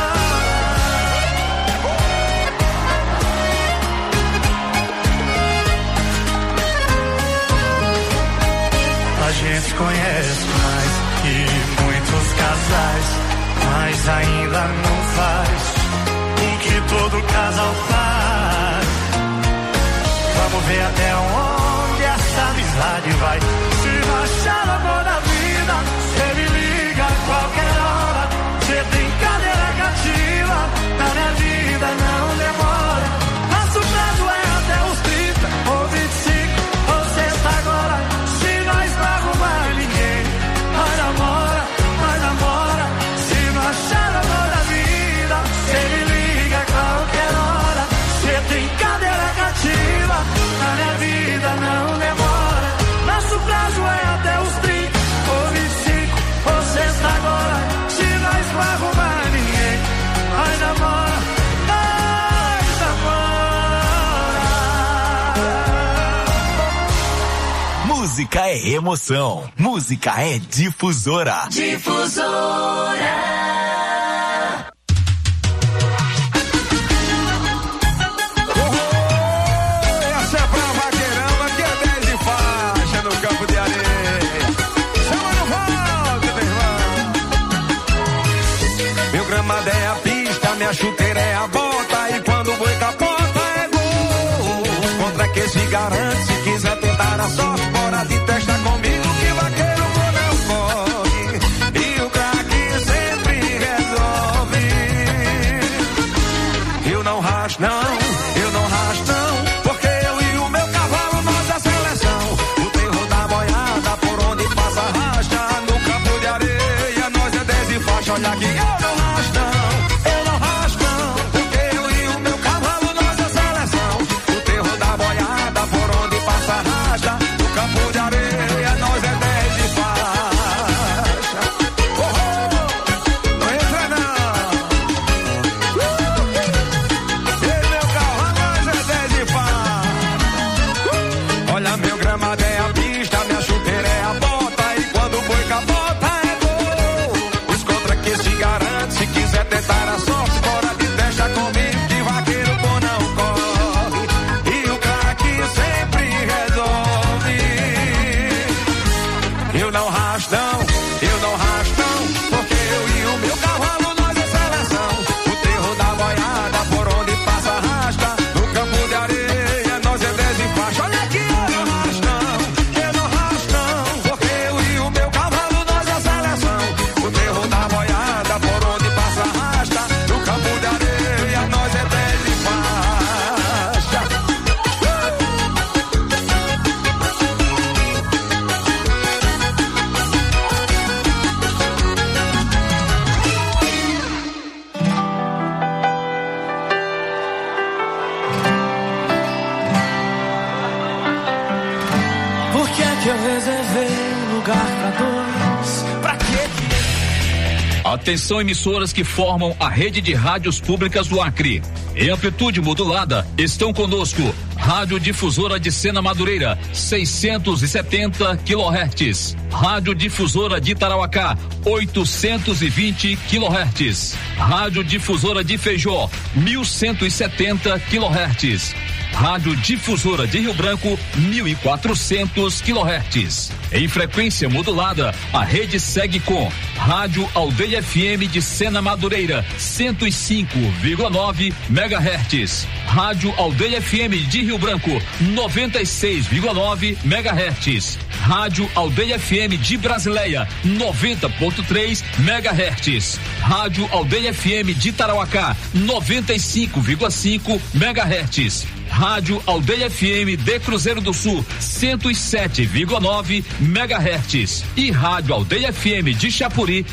A gente conhece mais que muitos casais, mas ainda não faz o que todo casal faz. Vamos ver até onde essa amizade vai. Se não achar amor da vida, você me liga a qualquer hora. Você tem cadeira cativa, na minha vida não demora. Nosso prazo é até os 30 ou 25 ou sexta agora. Se nós não arrumar ninguém, vai namora, vai namora. Se não achar amor da vida, você me liga a qualquer hora. Você tem cadeira cativa, na minha vida não demora. Nosso prazo é até os 30 ou 25 ou sexta agora. Se nós não arrumar ninguém, vai namora, vai namora. Música é emoção. Música é difusora. Difusora. Essa é pra vaqueirama que é 10 de faixa no campo de areia. Chama no volta, meu irmão. Meu gramado é a pista, minha chuteira é a bota. E quando o boi capota é gol. Contra aquele que se garante. Se quiser tentar a sorte, bora de testa comigo que vaqueiro bom não corre. E o craque sempre resolve. Eu não racho não, eu não racho não, porque eu e o meu cavalo nós é seleção. O terror da boiada por onde passa racha, no campo de areia nós é 10 e faixa. Olha aqui, eu não racho não, eu não racho não, porque eu e o meu cavalo nós é seleção. O terror da boiada por onde passa racha, no campo de areia nós é 10 e faixa. Oh, oh, não entra não. Olha, meu gramado é a pista, minha chuteira é a bota, e quando o boi capota é gol. Os contra que se garante, se quiser tentar a sorte, bora de testa comigo que vaqueiro bom não corre. E o craque sempre resolve. Eu não racho não, eu não racho não, porque eu e o meu cavalo nós é seleção. O terror da boiada por onde passa arrasta, no campo de areia nós é 10 e faixa. Olha aqui, eu não racho não, porque eu e o meu cavalo nós é seleção. O terror da boiada por onde passa arrasta, no campo de areia nós é 10 e faixa. Por que é que eu reservei lugar pra dois? Pra quê? Atenção, emissoras que formam a rede de rádios públicas do Acre. Em amplitude modulada, estão conosco Rádio Difusora de Sena Madureira, 670 kHz. Rádio Difusora de Tarauacá, 820 kHz. Rádio Difusora de Feijó, 1170 kHz. Rádio Difusora de Rio Branco, 1400 kHz. Em frequência modulada, a rede segue com Rádio Aldeia FM de Sena Madureira, 105,9 MHz. Rádio Aldeia FM de Rio Branco, 96,9 MHz. Rádio Aldeia FM de Brasileia, 90,3 MHz. Rádio Aldeia FM de Tarauacá, 95,5 MHz. Rádio Aldeia FM de Cruzeiro do Sul, 107,9 MHz. E Rádio Aldeia FM de Chapuri,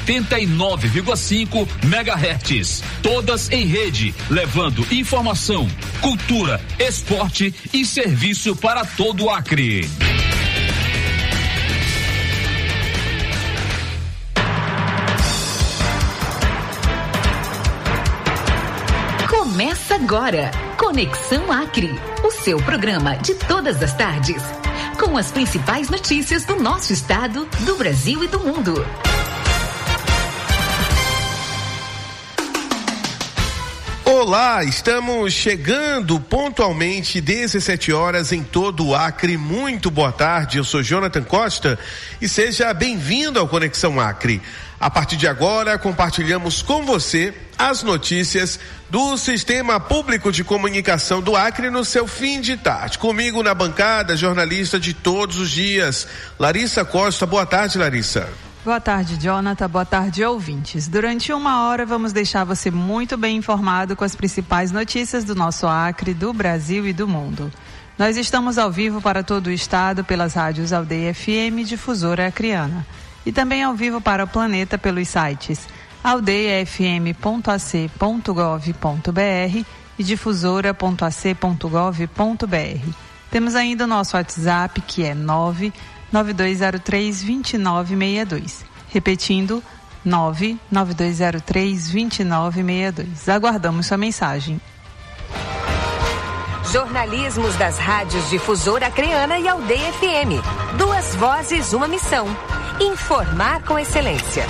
89,5 MHz. Todas em rede, levando informação, cultura, esporte e serviço para todo o Acre. Começa agora, Conexão Acre, o seu programa de todas as tardes, com as principais notícias do nosso estado, do Brasil e do mundo. Olá, estamos chegando pontualmente 17 horas em todo o Acre. Muito boa tarde, eu sou Jonathan Costa e seja bem-vindo ao Conexão Acre. A partir de agora, compartilhamos com você as notícias do Sistema Público de Comunicação do Acre no seu fim de tarde. Comigo na bancada, jornalista de todos os dias, Larissa Costa. Boa tarde, Larissa. Boa tarde, Jonathan. Boa tarde, ouvintes. Durante uma hora, vamos deixar você muito bem informado com as principais notícias do nosso Acre, do Brasil e do mundo. Nós estamos ao vivo para todo o estado pelas rádios Aldeia FM, Difusora Acreana. E também ao vivo para o planeta pelos sites aldeiafm.ac.gov.br e difusora.ac.gov.br. Temos ainda o nosso WhatsApp, que é 99203-2962. Repetindo, 99203-2962. Aguardamos sua mensagem. Jornalismos das rádios Difusora Acreana e Aldeia FM. 2 vozes, uma missão. Informar com excelência.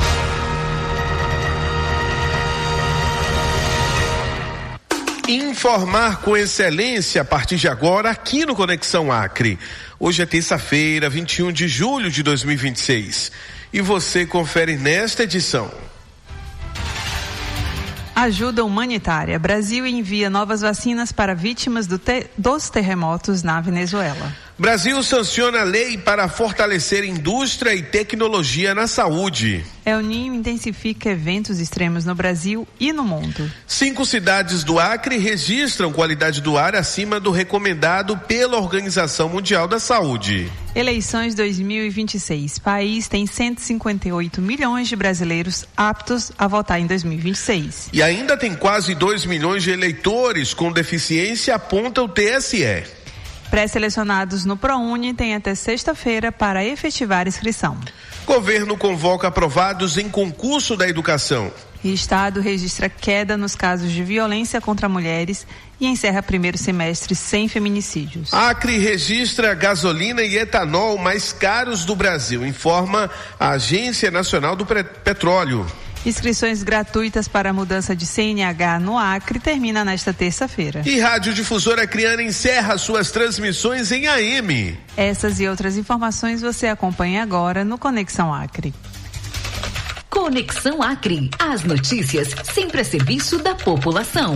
Informar com excelência a partir de agora aqui no Conexão Acre. Hoje é terça-feira, 21 de julho de 2026. E você confere nesta edição. Ajuda humanitária. Brasil envia novas vacinas para vítimas dos terremotos na Venezuela. Brasil sanciona lei para fortalecer indústria e tecnologia na saúde. El Niño intensifica eventos extremos no Brasil e no mundo. 5 cidades do Acre registram qualidade do ar acima do recomendado pela Organização Mundial da Saúde. Eleições 2026. País tem 158 milhões de brasileiros aptos a votar em 2026. E ainda tem quase 2 milhões de eleitores com deficiência, aponta o TSE. Pré-selecionados no ProUni têm até sexta-feira para efetivar inscrição. Governo convoca aprovados em concurso da educação. E Estado registra queda nos casos de violência contra mulheres e encerra primeiro semestre sem feminicídios. Acre registra gasolina e etanol mais caros do Brasil, informa a Agência Nacional do Petróleo. Inscrições gratuitas para a mudança de CNH no Acre termina nesta terça-feira. E Rádio Difusora Acreana encerra suas transmissões em AM. Essas e outras informações você acompanha agora no Conexão Acre. Conexão Acre. As notícias sempre a serviço da população.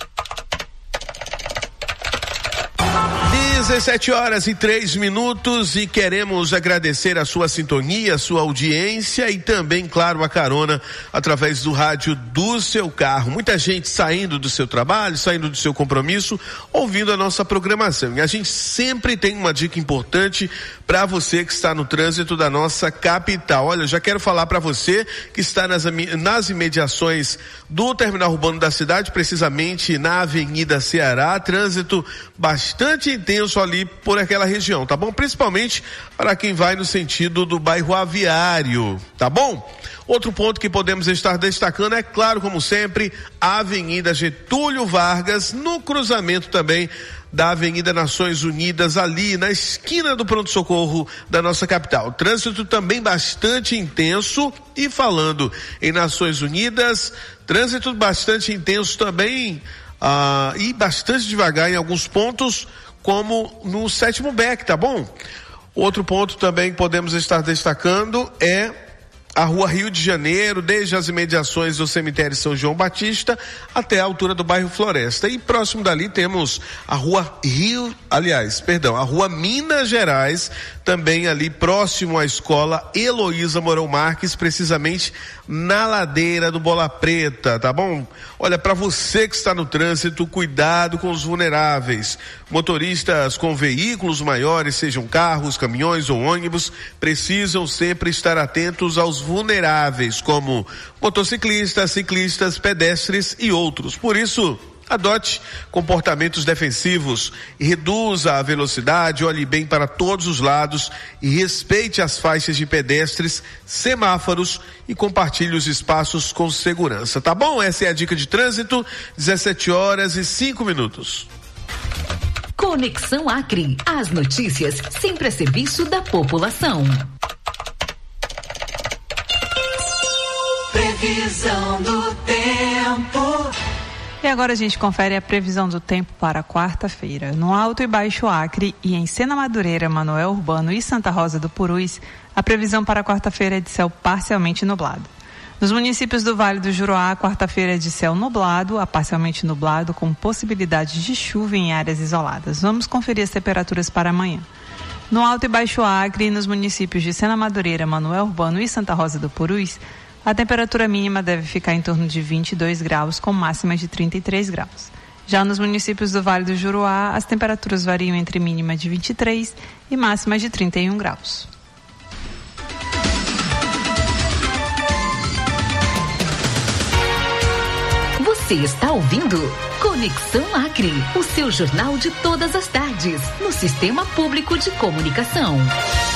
17h03 e queremos agradecer a sua sintonia, a sua audiência e também, claro, a carona através do rádio do seu carro. Muita gente saindo do seu trabalho, saindo do seu compromisso, ouvindo a nossa programação. E a gente sempre tem uma dica importante para você que está no trânsito da nossa capital. Olha, eu já quero falar para você que está nas imediações do terminal urbano da cidade, precisamente na Avenida Ceará, trânsito bastante intenso ali por aquela região, tá bom? Principalmente para quem vai no sentido do bairro Aviário, tá bom? Outro ponto que podemos estar destacando é, claro, como sempre, a Avenida Getúlio Vargas, no cruzamento também da Avenida Nações Unidas, ali na esquina do pronto-socorro da nossa capital. Trânsito também bastante intenso. E falando em Nações Unidas, trânsito bastante intenso também e bastante devagar em alguns pontos, como no 7º BEC, tá bom? Outro ponto também que podemos estar destacando é a Rua Rio de Janeiro, desde as imediações do cemitério São João Batista até a altura do bairro Floresta. E próximo dali temos a Rua a Rua Minas Gerais, também ali próximo à escola Heloísa Mourão Marques, precisamente na ladeira do Bola Preta, tá bom? Olha, para você que está no trânsito, cuidado com os vulneráveis. Motoristas com veículos maiores, sejam carros, caminhões ou ônibus, precisam sempre estar atentos aos vulneráveis, como motociclistas, ciclistas, pedestres e outros. Por isso, adote comportamentos defensivos e reduza a velocidade, olhe bem para todos os lados e respeite as faixas de pedestres, semáforos e compartilhe os espaços com segurança, tá bom? Essa é a dica de trânsito, 17h05. Conexão Acre. As notícias sempre a serviço da população. Previsão do tempo. E agora a gente confere a previsão do tempo para quarta-feira. No Alto e Baixo Acre e em Sena Madureira, Manoel Urbano e Santa Rosa do Purus, a previsão para quarta-feira é de céu parcialmente nublado. Nos municípios do Vale do Juruá, quarta-feira é de céu nublado a parcialmente nublado, com possibilidade de chuva em áreas isoladas. Vamos conferir as temperaturas para amanhã. No Alto e Baixo Acre e nos municípios de Sena Madureira, Manoel Urbano e Santa Rosa do Purus, a temperatura mínima deve ficar em torno de 22 graus, com máxima de 33 graus. Já nos municípios do Vale do Juruá, as temperaturas variam entre mínima de 23 e máxima de 31 graus. Você está ouvindo Conexão Acre, o seu jornal de todas as tardes, no Sistema Público de Comunicação.